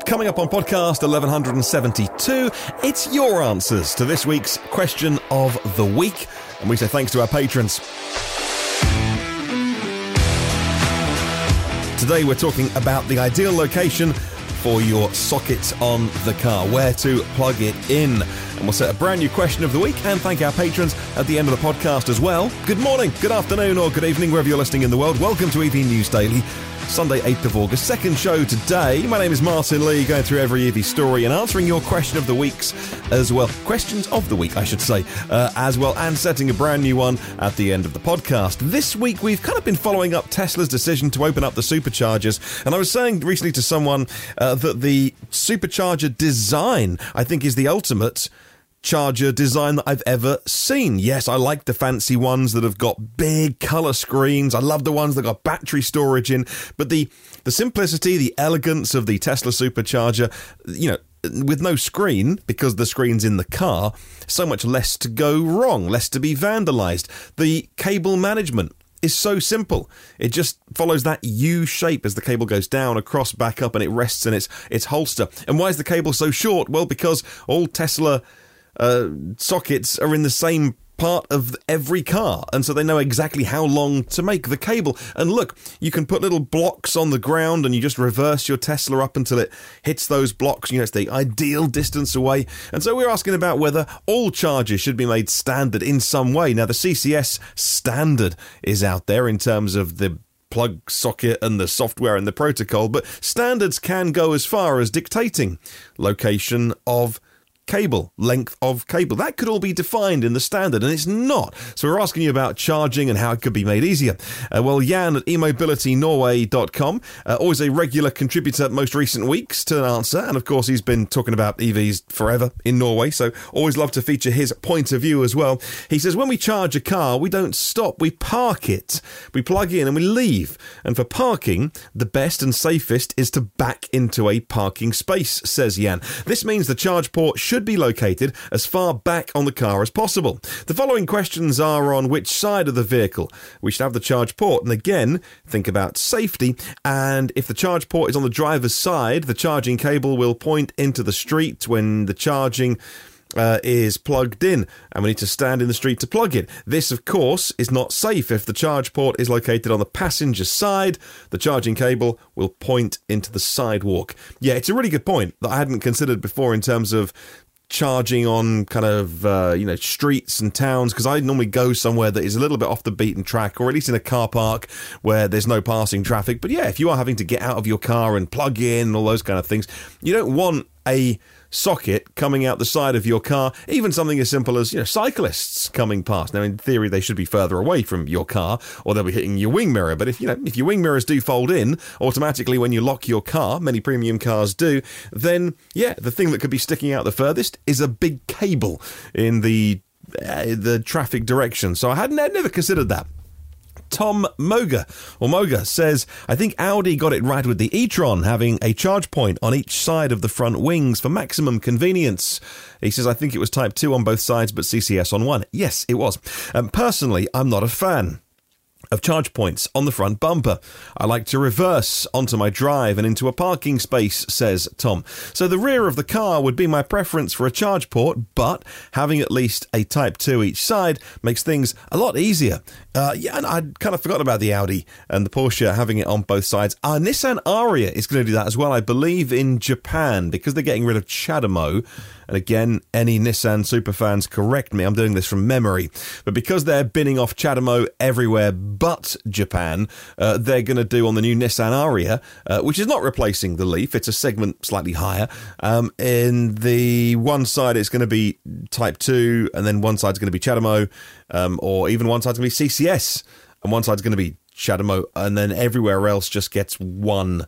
Coming up on podcast 1172, it's your answers to this week's question of the week. And we say thanks to our patrons. Today we're talking about the ideal location for your sockets on the car, where to plug it in. And we'll set a brand new question of the week and thank our patrons at the end of the podcast as well. Good morning, good afternoon or good evening, wherever you're listening in the world. Welcome to EV News Daily. Sunday, 8th of August, second show today. My name is Martin Lee, going through every EV story and answering your question of the weeks as well. Questions of the week, I should say, as well, and setting a brand new one at the end of the podcast. This week, we've kind of been following up Tesla's decision to open up the superchargers. And I was saying recently to someone that the supercharger design, I think, is the ultimate charger design that I've ever seen. Yes, I like the fancy ones that have got big colour screens. I love the ones that got battery storage in. But the simplicity, the elegance of the Tesla supercharger, you know, with no screen, because the screen's in the car, so much less to go wrong, less to be vandalised. The cable management is so simple. It just follows that U shape as the cable goes down, across, back up, and it rests in its holster. And why is the cable so short? Well, because all Tesla sockets are in the same part of every car, and so they know exactly how long to make the cable. And look, you can put little blocks on the ground and you just reverse your Tesla up until it hits those blocks. You know, it's the ideal distance away. And so we're asking about whether all chargers should be made standard in some way. Now, the CCS standard is out there in terms of the plug socket and the software and the protocol, but standards can go as far as dictating location of cable, length of cable. That could all be defined in the standard, and it's not. So we're asking you about charging and how it could be made easier. Well, Jan at emobilitynorway.com, always a regular contributor most recent weeks to an answer, and of course he's been talking about EVs forever in Norway, so always love to feature his point of view as well. He says, when we charge a car, we don't stop, we park it. We plug in and we leave. And for parking, the best and safest is to back into a parking space, says Jan. This means the charge port should be located as far back on the car as possible. The following questions are on which side of the vehicle we should have the charge port. And again, think about safety. And if the charge port is on the driver's side, the charging cable will point into the street when the charging is plugged in, and we need to stand in the street to plug it. This, of course, is not safe. If the charge port is located on the passenger side, the charging cable will point into the sidewalk. Yeah, it's a really good point that I hadn't considered before in terms of charging on kind of streets and towns, because I normally go somewhere that is a little bit off the beaten track, or at least in a car park where there's no passing traffic. But yeah, if you are having to get out of your car and plug in and all those kind of things, you don't want a socket coming out the side of your car, even something as simple as, cyclists coming past. Now, in theory, they should be further away from your car, or they'll be hitting your wing mirror. But if your wing mirrors do fold in automatically when you lock your car, many premium cars do, then yeah, the thing that could be sticking out the furthest is a big cable in the traffic direction. So I'd never considered that. Tom Moga says, I think Audi got it right with the e-tron having a charge point on each side of the front wings for maximum convenience. He says, I think it was Type 2 on both sides, but CCS on one. Yes, it was. Personally, I'm not a fan of charge points on the front bumper. I like to reverse onto my drive and into a parking space, says Tom. So the rear of the car would be my preference for a charge port, but having at least a Type 2 each side makes things a lot easier. And I'd kind of forgotten about the Audi and the Porsche having it on both sides. Nissan Ariya is going to do that as well, I believe, in Japan, because they're getting rid of CHAdeMO. And again, any Nissan superfans, correct me, I'm doing this from memory. But because they're binning off CHAdeMO everywhere but Japan, they're going to do on the new Nissan Ariya, which is not replacing the Leaf, it's a segment slightly higher. In the one side, it's going to be Type 2, and then one side's going to be CHAdeMO, or even one side's going to be CCS, and one side's going to be CHAdeMO, and then everywhere else just gets one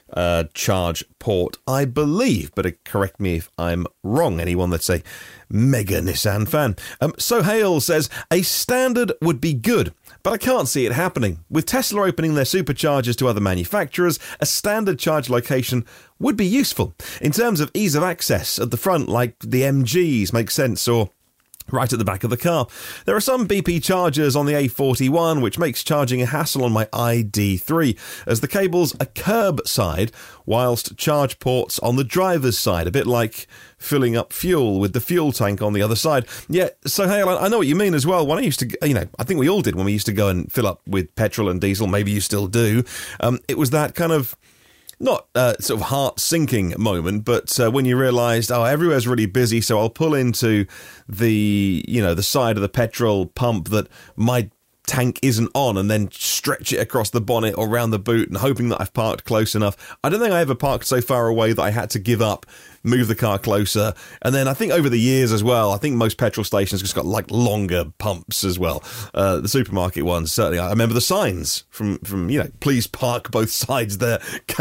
charge port, I believe, but correct me if I'm wrong, anyone that's a mega Nissan fan. Sohail says, a standard would be good, but I can't see it happening. With Tesla opening their superchargers to other manufacturers, a standard charge location would be useful. In terms of ease of access at the front, like the MGs makes sense, or right at the back of the car. There are some BP chargers on the A41, which makes charging a hassle on my ID3, as the cables are curbside, whilst charge ports on the driver's side, a bit like filling up fuel with the fuel tank on the other side. Yeah, so hey, I know what you mean as well. When I used to, I think we all did when we used to go and fill up with petrol and diesel, maybe you still do, it was that kind of not sort of heart-sinking moment, but when you realised, everywhere's really busy, so I'll pull into the side of the petrol pump that my tank isn't on and then stretch it across the bonnet or around the boot and hoping that I've parked close enough. I don't think I ever parked so far away that I had to give up, move the car closer. And then I think over the years as well, I think most petrol stations just got like longer pumps as well. The supermarket ones, certainly. I remember the signs from please park both sides there.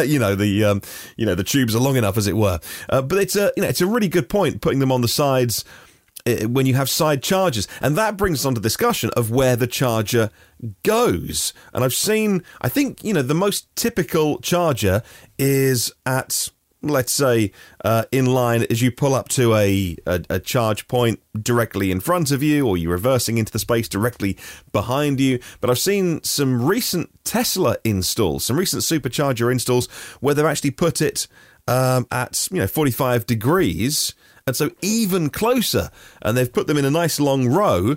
The tubes are long enough, as it were. But it's a really good point, putting them on the sides when you have side chargers. And that brings us on to discussion of where the charger goes. And I've seen, I think, the most typical charger is at, let's say, in line as you pull up to a charge point directly in front of you, or you're reversing into the space directly behind you. But I've seen some recent Tesla installs, some recent supercharger installs, where they've actually put it at 45 degrees, and so even closer, and they've put them in a nice long row,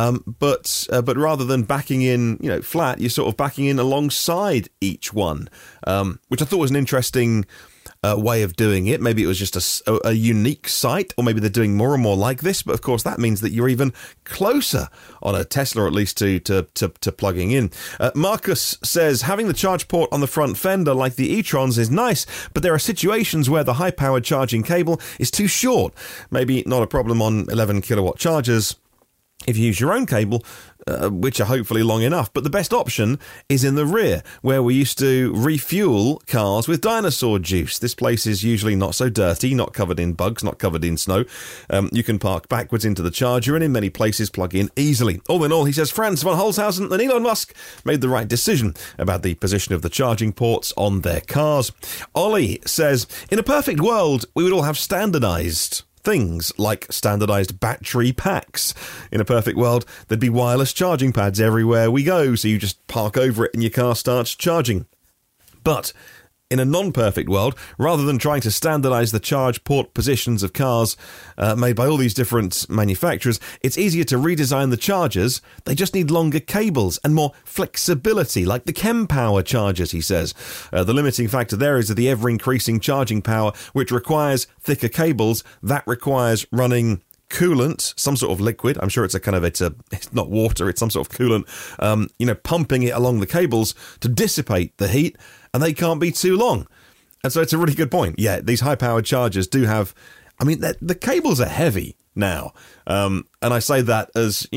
but rather than backing in flat, you're sort of backing in alongside each one, which I thought was an interesting way of doing it. Maybe it was just a unique site, or maybe they're doing more and more like this, but of course that means that you're even closer on a Tesla, or at least to plugging in. Marcus says, having the charge port on the front fender like the e-trons is nice, but there are situations where the high-powered charging cable is too short. Maybe not a problem on 11 kilowatt chargers if you use your own cable, which are hopefully long enough. But the best option is in the rear, where we used to refuel cars with dinosaur juice. This place is usually not so dirty, not covered in bugs, not covered in snow. You can park backwards into the charger, and in many places plug in easily. All in all, he says, Franz von Holzhausen and Elon Musk made the right decision about the position of the charging ports on their cars. Ollie says, in a perfect world, we would all have standardised things like standardised battery packs. In a perfect world, there'd be wireless charging pads everywhere we go, so you just park over it and your car starts charging. But in a non-perfect world, rather than trying to standardise the charge port positions of cars made by all these different manufacturers, it's easier to redesign the chargers. They just need longer cables and more flexibility, like the Kempower chargers, he says. The limiting factor there is the ever-increasing charging power, which requires thicker cables. That requires running coolant, some sort of liquid. I'm sure it's not water, it's some sort of coolant, pumping it along the cables to dissipate the heat, and they can't be too long. And so it's a really good point. Yeah, these high-powered chargers do have, the cables are heavy now. And I say that as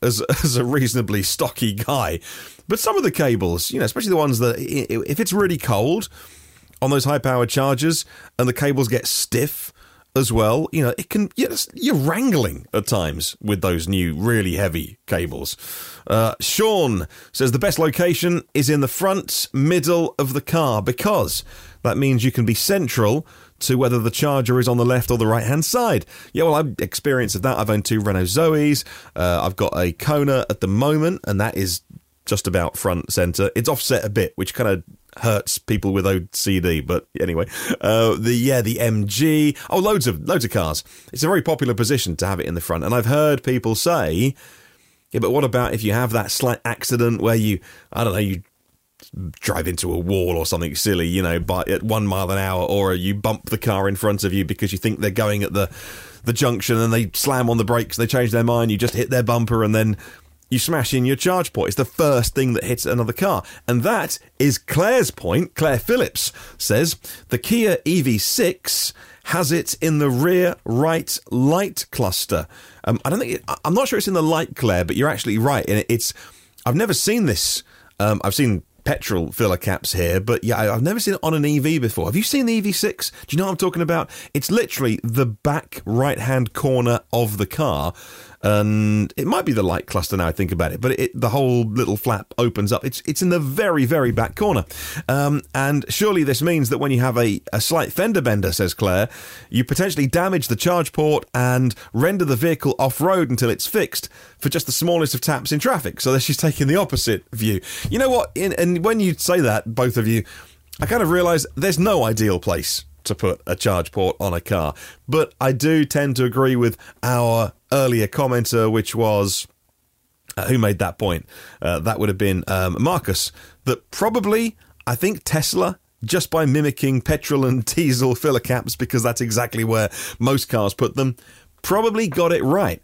a reasonably stocky guy. But some of the cables, especially the ones that, if it's really cold on those high-powered chargers and the cables get stiff as well, it can, you're wrangling at times with those new really heavy cables. Sean says the best location is in the front middle of the car, because that means you can be central to whether the charger is on the left or the right hand side. Yeah, well, I've experienced that. I've owned 2 Renault Zoes. I've got a Kona at the moment, and that is just about front centre. It's offset a bit, which kind of hurts people with OCD, but anyway, the MG, loads of cars. It's a very popular position to have it in the front, and I've heard people say, yeah, but what about if you have that slight accident where you drive into a wall or something silly, at 1 mile an hour, or you bump the car in front of you because you think they're going at the junction and they slam on the brakes, they change their mind, you just hit their bumper, and then you smash in your charge port. It's the first thing that hits another car. And that is Claire's point. Claire Phillips says the Kia EV6 has it in the rear right light cluster. I'm not sure it's in the light, Claire, but you're actually right. And I've never seen this. I've seen petrol filler caps here, but yeah, I've never seen it on an EV before. Have you seen the EV6? Do you know what I'm talking about? It's literally the back right-hand corner of the car. and it might be the light cluster now I think about it, but the whole little flap opens up. It's in the very, very back corner. And surely this means that when you have a slight fender bender, says Claire, you potentially damage the charge port and render the vehicle off-road until it's fixed for just the smallest of taps in traffic. So she's taking the opposite view. You know what? And when you say that, both of you, I kind of realise there's no ideal place to put a charge port on a car. But I do tend to agree with our earlier commenter, which was... who made that point? That would have been Marcus. That probably, I think Tesla, just by mimicking petrol and diesel filler caps, because that's exactly where most cars put them, probably got it right.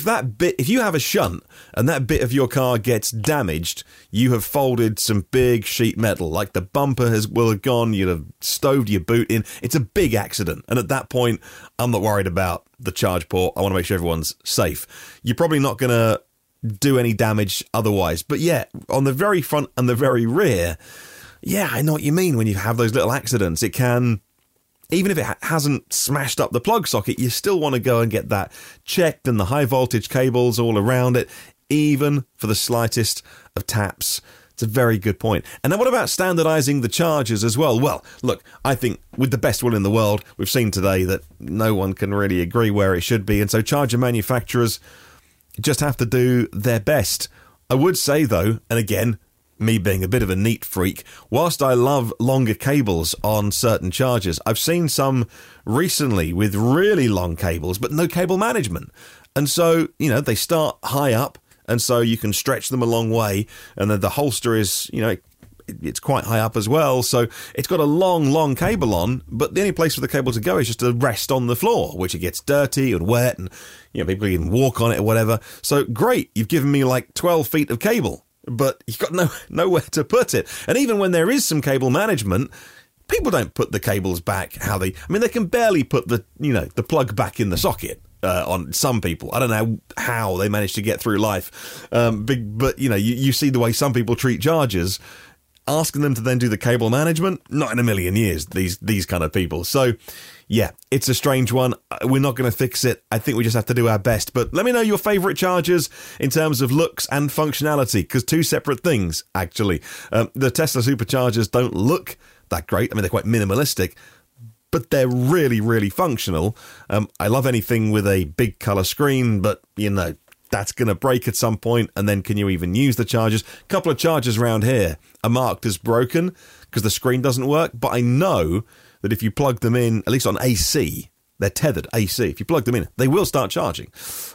If you have a shunt and that bit of your car gets damaged, you have folded some big sheet metal, like the bumper will have gone, you'd have stoved your boot in. It's a big accident. And at that point, I'm not worried about the charge port. I want to make sure everyone's safe. You're probably not going to do any damage otherwise. But yeah, on the very front and the very rear, yeah, I know what you mean when you have those little accidents. It can... Even if it hasn't smashed up the plug socket, you still want to go and get that checked and the high voltage cables all around it, even for the slightest of taps. It's a very good point. And then what about standardizing the chargers as well? Well, look, I think with the best will in the world, we've seen today that no one can really agree where it should be. And so charger manufacturers just have to do their best. I would say, though, and again, me being a bit of a neat freak, whilst I love longer cables on certain chargers, I've seen some recently with really long cables, but no cable management. And so, they start high up, and so you can stretch them a long way, and then the holster is, it's quite high up as well, so it's got a long cable on, but the only place for the cable to go is just to rest on the floor, which it gets dirty and wet, and people can walk on it or whatever. So great, you've given me like 12 feet of cable, but you've got nowhere to put it. And even when there is some cable management, people don't put the cables back they can barely put the plug back in the socket. On some people, I don't know how they manage to get through life. But you see the way some people treat chargers. Asking them to then do the cable management, not in a million years, these kind of people. So, yeah, it's a strange one. We're not going to fix it. I think we just have to do our best. But let me know your favourite chargers in terms of looks and functionality, because two separate things, actually. The Tesla superchargers don't look that great. They're quite minimalistic, but they're really, really functional. I love anything with a big colour screen, but, that's going to break at some point, and then can you even use the chargers? A couple of chargers around here are marked as broken because the screen doesn't work, but I know that if you plug them in, at least on AC, they're tethered AC. If you plug them in, they will start charging.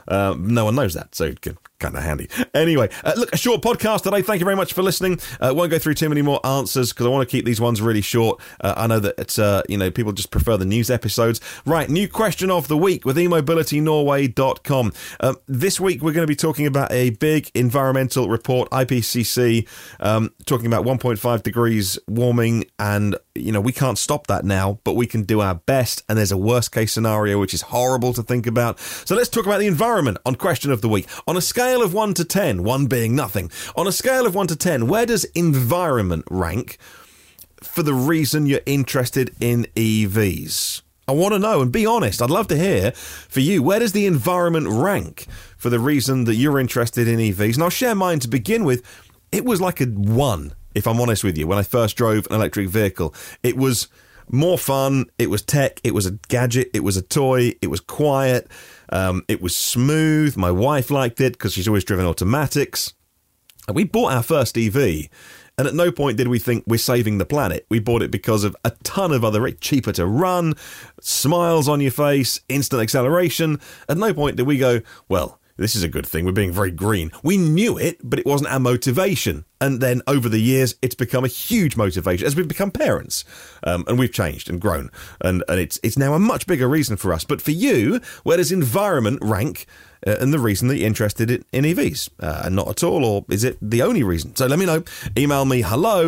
No one knows that, so kind of handy. Anyway, look, a short podcast today. Thank you very much for listening. Won't go through too many more answers because I want to keep these ones really short. I know that it's people just prefer the news episodes. Right, new question of the week with eMobilityNorway.com. This week we're going to be talking about a big environmental report, IPCC, talking about 1.5 degrees warming, and we can't stop that now, but we can do our best, and there's a worst case scenario which is horrible to think about. So let's talk about the environment on question of the week. On a scale of 1 to 10, 1 being nothing, on a scale of 1 to 10, where does environment rank for the reason you're interested in EVs? I want to know, and be honest. I'd love to hear for you. Where does the environment rank for the reason that you're interested in EVs? And I'll share mine to begin with. It was like a 1, if I'm honest with you, when I first drove an electric vehicle. It was more fun, it was tech, it was a gadget, it was a toy, it was quiet, it was smooth. My wife liked it because she's always driven automatics. And we bought our first EV, and at no point did we think we're saving the planet. We bought it because of a ton of other, cheaper to run, smiles on your face, instant acceleration. At no point did we go, well, this is a good thing, we're being very green. We knew it, but it wasn't our motivation. And then over the years, it's become a huge motivation as we've become parents. And we've changed and grown. And it's now a much bigger reason for us. But for you, where does environment rank and the reason that you're interested in EVs? And not at all, or is it the only reason? So let me know. Email me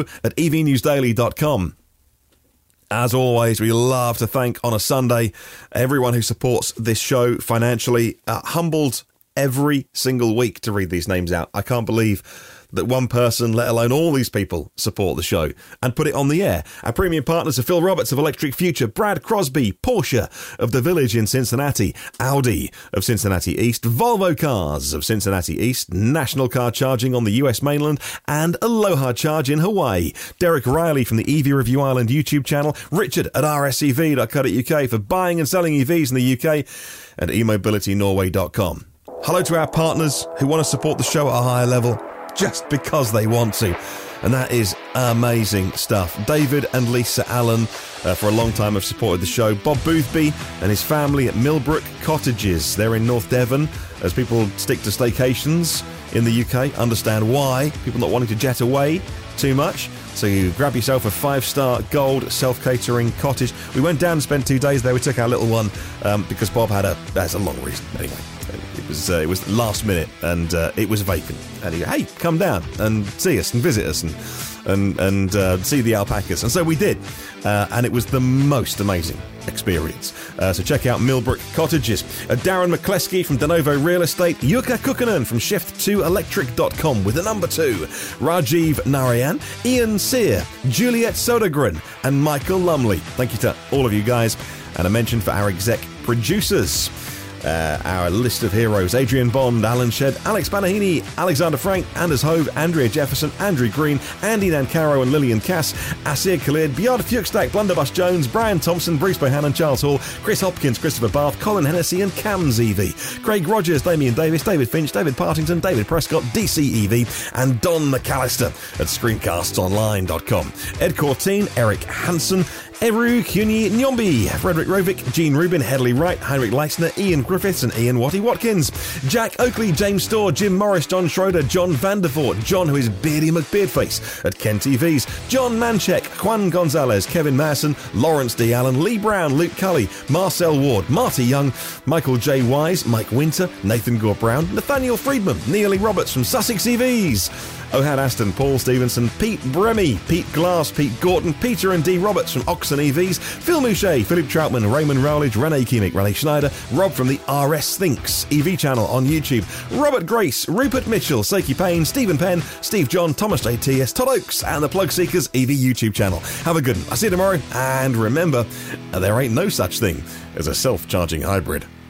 hello@evnewsdaily.com. As always, we love to thank on a Sunday everyone who supports this show financially. Humbled every single week to read these names out. I can't believe that one person, let alone all these people, support the show and put it on the air. Our premium partners are Phil Roberts of Electric Future, Brad Crosby, Porsche of The Village in Cincinnati, Audi of Cincinnati East, Volvo Cars of Cincinnati East, National Car Charging on the US mainland, and Aloha Charge in Hawaii. Derek Riley from the EV Review Ireland YouTube channel, Richard at rsev.co.uk for buying and selling EVs in the UK, and emobilitynorway.com. Hello to our partners who want to support the show at a higher level just because they want to. And that is amazing stuff. David and Lisa Allen, for a long time, have supported the show. Bob Boothby and his family at Millbrook Cottages. They're in North Devon. As people stick to staycations in the UK, understand why. People not wanting to jet away too much. So you grab yourself a 5-star gold self-catering cottage. We went down and spent 2 days there. We took our little one because Bob that's a long reason. Anyway, it was last minute and it was vacant. And he go, hey, come down and see us and visit us and see the alpacas. And so we did. And it was the most amazing experience. So check out Millbrook Cottages. Darren McCleskey from Denovo Real Estate, Jukka Kukkonen from shift2electric.com with the number 2, Rajiv Narayan, Ian Sear, Juliet Sodergren, and Michael Lumley. Thank you to all of you guys. And a mention for our exec producers. Our list of heroes: Adrian Bond, Alan Shedd, Alex Banahini, Alexander Frank, Anders Hove, Andrea Jefferson, Andrew Green, Andy Nancaro and Lillian Cass, Asir Khalid, Björn Fuchstak, Blunderbuss Jones, Brian Thompson, Bruce Bohannon, Charles Hall, Chris Hopkins, Christopher Bath, Colin Hennessy and Cam Zeevy, Craig Rogers, Damien Davis, David Finch, David Partington, David Prescott, DCEV and Don McAllister at screencastsonline.com. Ed Corteen, Eric Hansen, Eru Kuni Nyombi, Frederick Rovick, Gene Rubin, Hedley Wright, Heinrich Leisner, Ian Griffiths and Ian Watty Watkins, Jack Oakley, James Storr, Jim Morris, John Schroeder, John Vandervoort, John who is Beardy McBeardface at Ken TVs, John Manchek, Juan Gonzalez, Kevin Masson, Lawrence D. Allen, Lee Brown, Luke Cully, Marcel Ward, Marty Young, Michael J. Wise, Mike Winter, Nathan Gore Brown, Nathaniel Friedman, Neil Lee Roberts from Sussex EVs, Ohad Aston, Paul Stevenson, Pete Bremy, Pete Glass, Pete Gorton, Peter and D. Roberts from Oxon EVs, Phil Mouchet, Philip Troutman, Raymond Rowledge, Renee Kiemick, Renee Schneider, Rob from the RS Thinks EV channel on YouTube, Robert Grace, Rupert Mitchell, Seiki Payne, Stephen Penn, Steve John, Thomas JTS, Todd Oakes, and the Plug Seekers EV YouTube channel. Have a good one. I'll see you tomorrow, and remember, there ain't no such thing as a self-charging hybrid.